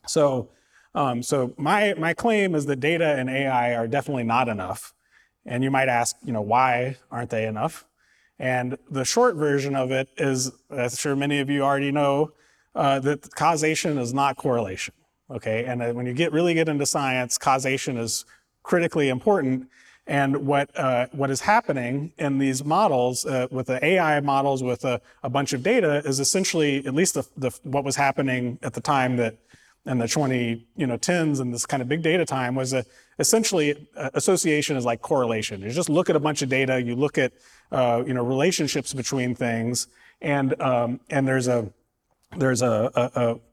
So, so my claim is that data and AI are definitely not enough. And you might ask, why aren't they enough? And the short version of it is, as I'm sure many of you already know, that causation is not correlation. Okay, and when you really get into science, causation is critically important. And what is happening in these models with the AI models with a bunch of data is essentially, at least what was happening at the time that in the 2010s and this kind of big data time was essentially association is like correlation. You just look at a bunch of data, you look at relationships between things, and there's a